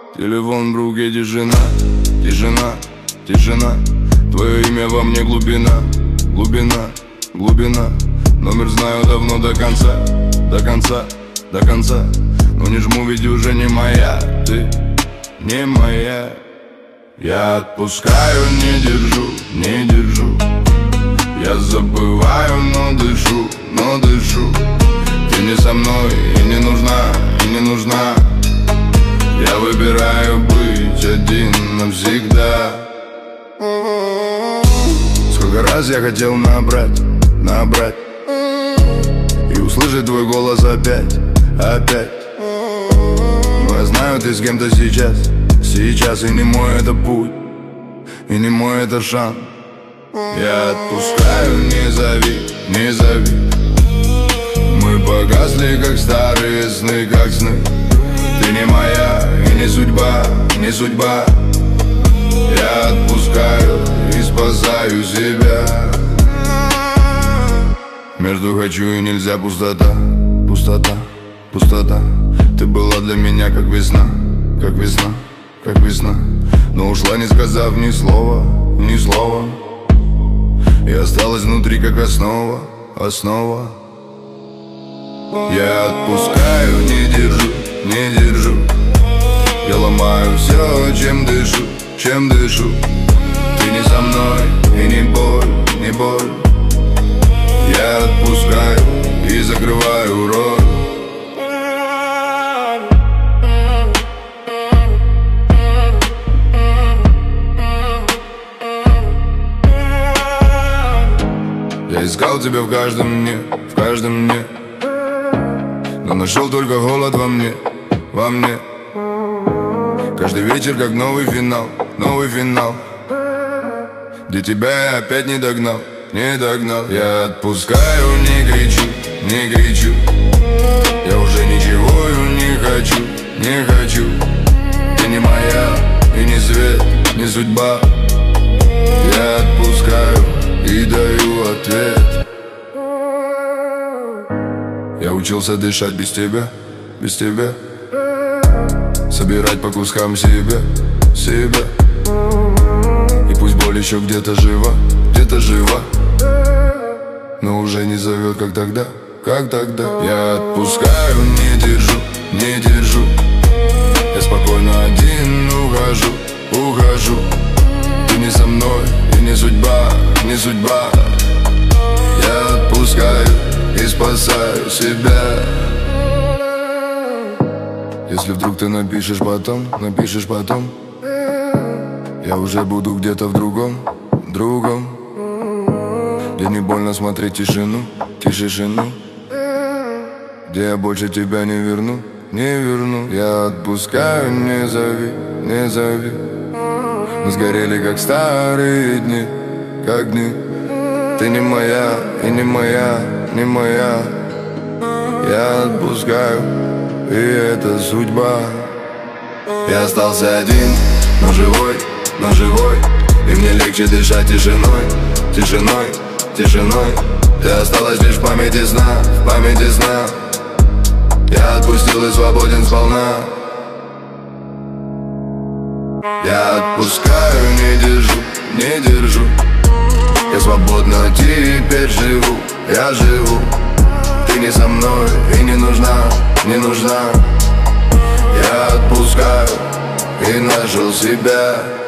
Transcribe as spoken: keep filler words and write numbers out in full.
Телефон в руке, тишина, тишина, тишина. Твое имя во мне глубина, глубина, глубина. Номер знаю давно до конца, до конца, до конца. Но не жму, ведь уже не моя, ты не моя. Я отпускаю, не держу, не держу. Я забываю, но дышу, но дышу. Ты не со мной и не нужна, и не нужна. Я выбираю быть один навсегда. Сколько раз я хотел набрать, набрать и услышать твой голос опять, опять. Но я знаю, ты с кем-то сейчас, сейчас. И не мой это путь, и не мой это шанс. Я отпускаю, не зови, не зови. Мы погасли, как старые сны, как сны. Ты не моя и не судьба, не судьба. Я отпускаю и спасаю себя. Между хочу и нельзя пустота, пустота, пустота. Ты была для меня как весна, как весна, как весна. Но ушла, не сказав ни слова, ни слова. И осталась внутри как основа, основа. Я отпускаю, не держу, не держу. Я ломаю все, чем дышу, чем дышу. Ты не со мной, и не боль, не боль. Я отпускаю и закрываю рот. Я искал тебя в каждом дне, в каждом дне. Но нашел только голод во мне, во мне. Каждый вечер как новый финал, новый финал. Где тебя я опять не догнал, не догнал. Я отпускаю, не кричу, не кричу. Я уже ничего не хочу, не хочу. Ты не моя, и не свет, не судьба. Я отпускаю и даю ответ. Я учился дышать без тебя, без тебя. Собирать по кускам себя, себя. И пусть боль еще где-то жива, где-то жива. Но уже не зовет, как тогда, как тогда. Я отпускаю, не держу, не держу. Я спокойно один ухожу, ухожу. Ты не со мной и не судьба, не судьба. Я отпускаю и спасаю себя. Если вдруг ты напишешь потом, напишешь потом, я уже буду где-то в другом, другом. Где не больно смотреть тишину, тишину. Где я больше тебя не верну, не верну. Я отпускаю, не зови, не зови. Мы сгорели как старые дни, как дни. Ты не моя и не моя, не моя. Я отпускаю, и это судьба. Я остался один, но живой, но живой. И мне легче дышать тишиной, тишиной, тишиной. Ты осталась лишь в памяти сна, в памяти сна. Я отпустил и свободен сполна. Я отпускаю, не держу, не держу. Я свободно теперь живу, я живу. Ты не со мной и не нужна, не нужна. Я отпускаю и нашел себя.